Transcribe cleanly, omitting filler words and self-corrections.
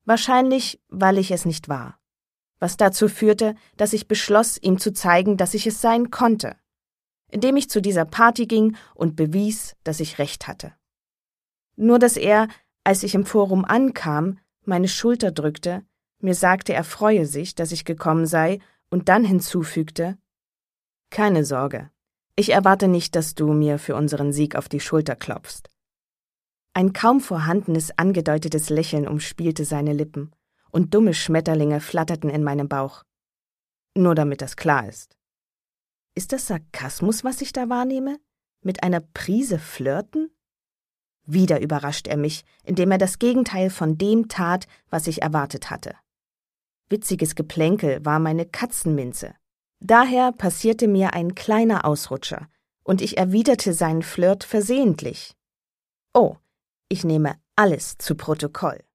Wahrscheinlich, weil ich es nicht war. Was dazu führte, dass ich beschloss, ihm zu zeigen, dass ich es sein konnte, indem ich zu dieser Party ging und bewies, dass ich recht hatte. Nur dass er, als ich im Forum ankam, meine Schulter drückte, mir sagte, er freue sich, dass ich gekommen sei, und dann hinzufügte: »Keine Sorge, ich erwarte nicht, dass du mir für unseren Sieg auf die Schulter klopfst.« Ein kaum vorhandenes, angedeutetes Lächeln umspielte seine Lippen, und dumme Schmetterlinge flatterten in meinem Bauch. Nur damit das klar ist. Ist das Sarkasmus, was ich da wahrnehme? Mit einer Prise Flirten? Wieder überrascht er mich, indem er das Gegenteil von dem tat, was ich erwartet hatte. Witziges Geplänkel war meine Katzenminze. Daher passierte mir ein kleiner Ausrutscher, und ich erwiderte seinen Flirt versehentlich. Oh, ich nehme alles zu Protokoll.